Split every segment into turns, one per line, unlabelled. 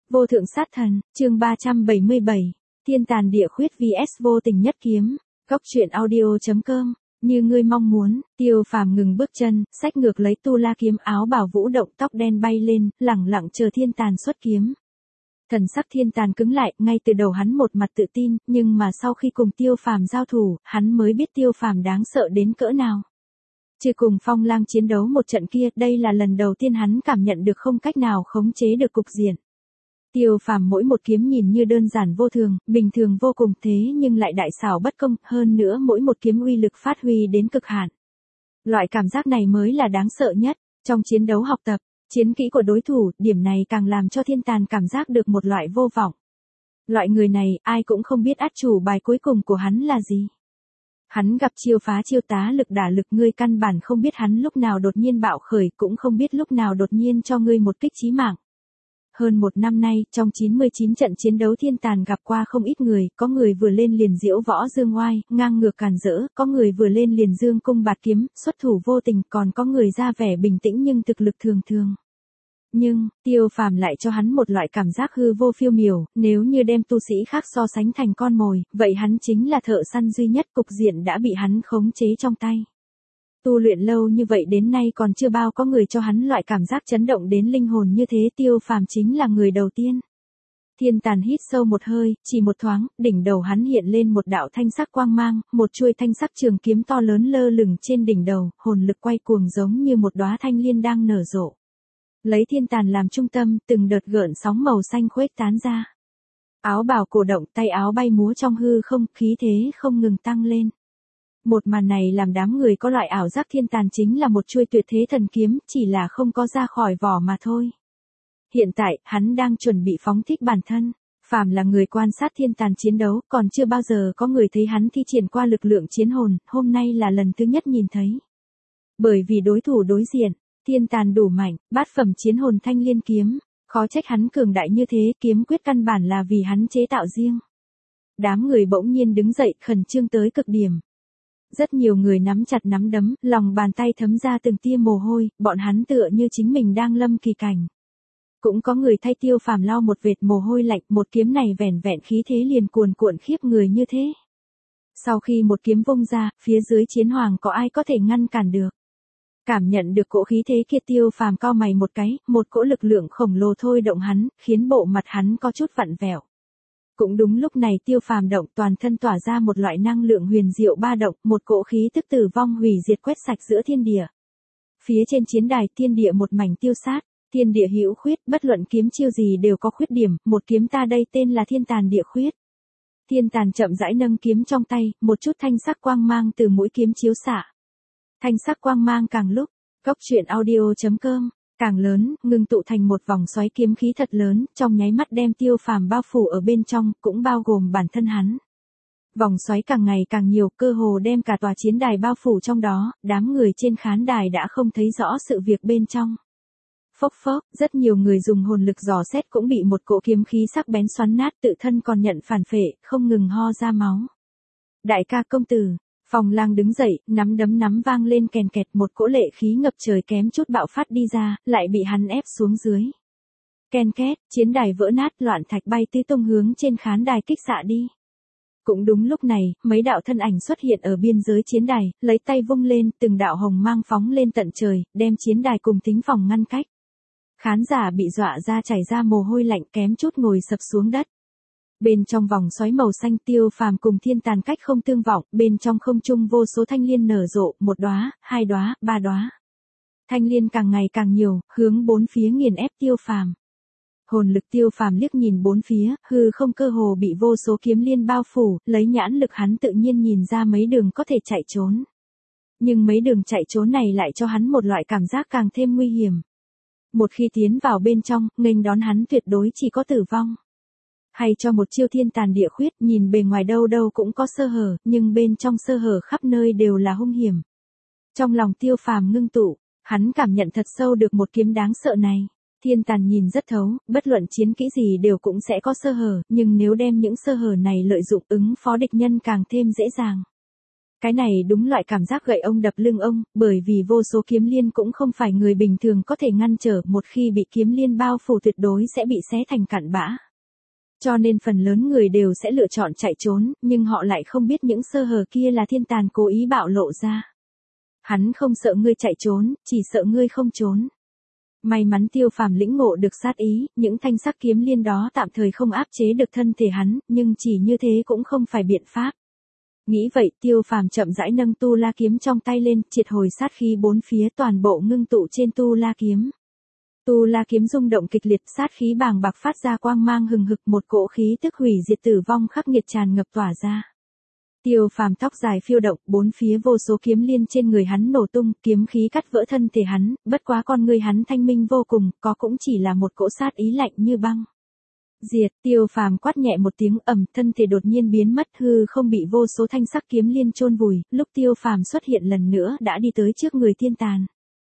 Vô thượng sát thần, chương 377, thiên tàn địa khuyết vs vô tình nhất kiếm, góc truyện audio.com, như ngươi mong muốn, Tiêu Phàm ngừng bước chân, xách ngược lấy tu la kiếm, áo bào vũ động, tóc đen bay lên, lẳng lặng chờ thiên tàn xuất kiếm. Thần sắc thiên tàn cứng lại, ngay từ đầu hắn một mặt tự tin, nhưng mà sau khi cùng Tiêu Phàm giao thủ, hắn mới biết Tiêu Phàm đáng sợ đến cỡ nào. Chưa cùng Phong Lang chiến đấu một trận kia, đây là lần đầu tiên hắn cảm nhận được không cách nào khống chế được cục diện. Tiêu Phàm mỗi một kiếm nhìn như đơn giản vô thường, bình thường vô cùng, thế nhưng lại đại xảo bất công, hơn nữa mỗi một kiếm uy lực phát huy đến cực hạn. Loại cảm giác này mới là đáng sợ nhất, trong chiến đấu học tập, chiến kỹ của đối thủ, điểm này càng làm cho thiên tàn cảm giác được một loại vô vọng. Loại người này, ai cũng không biết át chủ bài cuối cùng của hắn là gì. Hắn gặp chiêu phá chiêu tá lực đả lực, ngươi căn bản không biết hắn lúc nào đột nhiên bạo khởi, cũng không biết lúc nào đột nhiên cho ngươi một kích chí mạng. Hơn một năm nay, trong 99 trận chiến đấu thiên tàn gặp qua không ít người, có người vừa lên liền diễu võ dương oai, ngang ngược càn rỡ, có người vừa lên liền dương cung bạt kiếm, xuất thủ vô tình, còn có người ra vẻ bình tĩnh nhưng thực lực thường thường. Nhưng, Tiêu Phàm lại cho hắn một loại cảm giác hư vô phiêu miểu, nếu như đem tu sĩ khác so sánh thành con mồi, vậy hắn chính là thợ săn duy nhất, cục diện đã bị hắn khống chế trong tay. Tu luyện lâu như vậy đến nay còn chưa bao có người cho hắn loại cảm giác chấn động đến linh hồn như thế, Tiêu Phàm chính là người đầu tiên. Thiên tàn hít sâu một hơi, chỉ một thoáng, đỉnh đầu hắn hiện lên một đạo thanh sắc quang mang, một chuôi thanh sắc trường kiếm to lớn lơ lửng trên đỉnh đầu, hồn lực quay cuồng giống như một đóa thanh liên đang nở rộ. Lấy thiên tàn làm trung tâm, từng đợt gợn sóng màu xanh khuếch tán ra. Áo bào cổ động, tay áo bay múa trong hư không, khí thế không ngừng tăng lên. Một màn này làm đám người có loại ảo giác thiên tàn chính là một chuôi tuyệt thế thần kiếm, chỉ là không có ra khỏi vỏ mà thôi. Hiện tại, hắn đang chuẩn bị phóng thích bản thân. Phàm là người quan sát thiên tàn chiến đấu, còn chưa bao giờ có người thấy hắn thi triển qua lực lượng chiến hồn, hôm nay là lần thứ nhất nhìn thấy. Bởi vì đối thủ đối diện, thiên tàn đủ mạnh, bát phẩm chiến hồn thanh liên kiếm, khó trách hắn cường đại như thế, kiếm quyết căn bản là vì hắn chế tạo riêng. Đám người bỗng nhiên đứng dậy, khẩn trương tới cực điểm. Rất nhiều người nắm chặt nắm đấm, lòng bàn tay thấm ra từng tia mồ hôi, bọn hắn tựa như chính mình đang lâm kỳ cảnh. Cũng có người thay Tiêu Phàm lau một vệt mồ hôi lạnh, một kiếm này vẻn vẹn khí thế liền cuồn cuộn khiếp người như thế. Sau khi một kiếm vung ra, phía dưới chiến hoàng có ai có thể ngăn cản được. Cảm nhận được cỗ khí thế kia, Tiêu Phàm cau mày một cái, một cỗ lực lượng khổng lồ thôi động hắn, khiến bộ mặt hắn có chút vặn vẹo. Cũng đúng lúc này Tiêu Phàm động, toàn thân tỏa ra một loại năng lượng huyền diệu ba động, một cỗ khí tức tử vong hủy diệt quét sạch giữa thiên địa. Phía trên chiến đài, thiên địa một mảnh tiêu sát, thiên địa hữu khuyết, bất luận kiếm chiêu gì đều có khuyết điểm, một kiếm ta đây tên là thiên tàn địa khuyết. Thiên tàn chậm rãi nâng kiếm trong tay, một chút thanh sắc quang mang từ mũi kiếm chiếu xạ. Thanh sắc quang mang càng lúc, góc truyện audio.com, càng lớn, ngưng tụ thành một vòng xoáy kiếm khí thật lớn, trong nháy mắt đem Tiêu Phàm bao phủ ở bên trong, cũng bao gồm bản thân hắn. Vòng xoáy càng ngày càng nhiều, cơ hồ đem cả tòa chiến đài bao phủ trong đó, đám người trên khán đài đã không thấy rõ sự việc bên trong. Phốc phốc, rất nhiều người dùng hồn lực dò xét cũng bị một cỗ kiếm khí sắc bén xoắn nát, tự thân còn nhận phản phệ, không ngừng ho ra máu. Đại ca công tử. Phong Lang đứng dậy, nắm đấm nắm vang lên kèn kẹt, một cỗ lệ khí ngập trời kém chút bạo phát đi ra, lại bị hắn ép xuống dưới. Ken két, chiến đài vỡ nát, loạn thạch bay tứ tung hướng trên khán đài kích xạ đi. Cũng đúng lúc này, mấy đạo thân ảnh xuất hiện ở biên giới chiến đài, lấy tay vung lên, từng đạo hồng mang phóng lên tận trời, đem chiến đài cùng thính phòng ngăn cách. Khán giả bị dọa ra chảy ra mồ hôi lạnh, kém chút ngồi sập xuống đất. Bên trong vòng xoáy màu xanh, Tiêu Phàm cùng thiên tàn cách không tương vọng, bên trong không trung vô số thanh liên nở rộ, một đóa, hai đóa, ba đóa. Thanh liên càng ngày càng nhiều, hướng bốn phía nghiền ép Tiêu Phàm. Hồn lực Tiêu Phàm liếc nhìn bốn phía, hư không cơ hồ bị vô số kiếm liên bao phủ, lấy nhãn lực hắn tự nhiên nhìn ra mấy đường có thể chạy trốn. Nhưng mấy đường chạy trốn này lại cho hắn một loại cảm giác càng thêm nguy hiểm. Một khi tiến vào bên trong, nghênh đón hắn tuyệt đối chỉ có tử vong. Hay cho một chiêu thiên tàn địa khuyết, nhìn bề ngoài đâu đâu cũng có sơ hở, nhưng bên trong sơ hở khắp nơi đều là hung hiểm. Trong lòng Tiêu Phàm ngưng tụ, hắn cảm nhận thật sâu được một kiếm đáng sợ này. Thiên tàn nhìn rất thấu, bất luận chiến kỹ gì đều cũng sẽ có sơ hở, nhưng nếu đem những sơ hở này lợi dụng ứng phó địch nhân càng thêm dễ dàng. Cái này đúng loại cảm giác gậy ông đập lưng ông, bởi vì vô số kiếm liên cũng không phải người bình thường có thể ngăn trở, một khi bị kiếm liên bao phủ tuyệt đối sẽ bị xé thành cặn bã. Cho nên phần lớn người đều sẽ lựa chọn chạy trốn, nhưng họ lại không biết những sơ hở kia là thiên tàn cố ý bạo lộ ra. Hắn không sợ ngươi chạy trốn, chỉ sợ ngươi không trốn. May mắn Tiêu Phàm lĩnh ngộ được sát ý, những thanh sắc kiếm liên đó tạm thời không áp chế được thân thể hắn, nhưng chỉ như thế cũng không phải biện pháp. Nghĩ vậy, Tiêu Phàm chậm rãi nâng tu la kiếm trong tay lên, triệt hồi sát khí bốn phía, toàn bộ ngưng tụ trên tu la kiếm. Tu la kiếm rung động kịch liệt, sát khí bàng bạc phát ra quang mang hừng hực, một cỗ khí tức hủy diệt tử vong khắc nghiệt tràn ngập tỏa ra. Tiêu Phàm tóc dài phiêu động, bốn phía vô số kiếm liên trên người hắn nổ tung, kiếm khí cắt vỡ thân thể hắn, bất quá con người hắn thanh minh vô cùng, có cũng chỉ là một cỗ sát ý lạnh như băng. Diệt, Tiêu Phàm quát nhẹ một tiếng ầm, thân thể đột nhiên biến mất, hư không bị vô số thanh sắc kiếm liên chôn vùi, lúc Tiêu Phàm xuất hiện lần nữa đã đi tới trước người thiên tàn.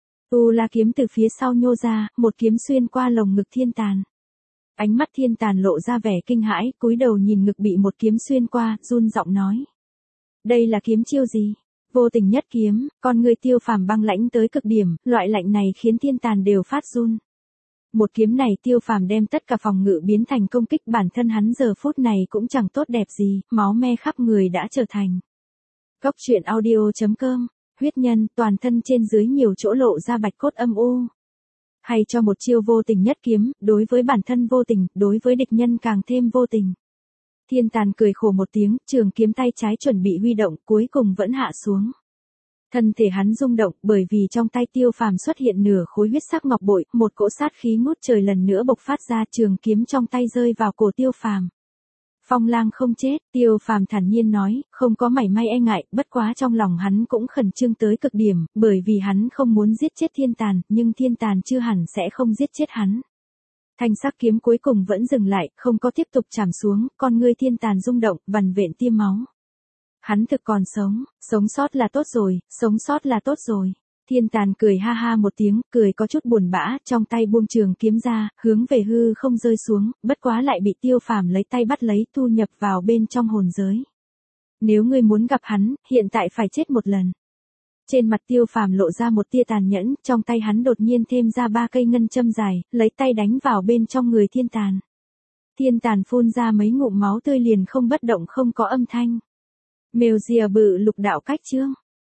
Tu la kiếm từ phía sau nhô ra, một kiếm xuyên qua lồng ngực thiên tàn. Ánh mắt thiên tàn lộ ra vẻ kinh hãi, cúi đầu nhìn ngực bị một kiếm xuyên qua, run giọng nói. Đây là kiếm chiêu gì? Vô tình nhất kiếm, con người Tiêu Phàm băng lãnh tới cực điểm, loại lạnh này khiến thiên tàn đều phát run. Một kiếm này Tiêu Phàm đem tất cả phòng ngự biến thành công kích, bản thân hắn giờ phút này cũng chẳng tốt đẹp gì, máu me khắp người đã trở thành. Góc truyện audio.com, huyết nhân, toàn thân trên dưới nhiều chỗ lộ ra bạch cốt âm u. Hay cho một chiêu vô tình nhất kiếm, đối với bản thân vô tình, đối với địch nhân càng thêm vô tình. Thiên tàn cười khổ một tiếng, trường kiếm tay trái chuẩn bị huy động, cuối cùng vẫn hạ xuống. Thân thể hắn rung động, bởi vì trong tay Tiêu Phàm xuất hiện nửa khối huyết sắc ngọc bội, một cỗ sát khí ngút trời lần nữa bộc phát ra, trường kiếm trong tay rơi vào cổ Tiêu Phàm. Phong lang không chết, Tiêu Phàm thản nhiên nói, không có mảy may e ngại, bất quá trong lòng hắn cũng khẩn trương tới cực điểm, bởi vì hắn không muốn giết chết thiên tàn, nhưng thiên tàn chưa hẳn sẽ không giết chết hắn. Thanh sắc kiếm cuối cùng vẫn dừng lại, không có tiếp tục chạm xuống, con ngươi thiên tàn rung động, vằn vện tiêm máu. Hắn thực còn sống, sống sót là tốt rồi, sống sót là tốt rồi. Thiên tàn cười ha ha một tiếng, cười có chút buồn bã, trong tay buông trường kiếm ra, hướng về hư không rơi xuống, bất quá lại bị Tiêu Phàm lấy tay bắt lấy, thu nhập vào bên trong hồn giới. Nếu ngươi muốn gặp hắn, hiện tại phải chết một lần. Trên mặt Tiêu Phàm lộ ra một tia tàn nhẫn, trong tay hắn đột nhiên thêm ra 3 cây ngân châm dài, lấy tay đánh vào bên trong người thiên tàn. Thiên tàn phun ra mấy ngụm máu tươi liền không bất động, không có âm thanh. Mèo rìa bự lục đạo cách chương.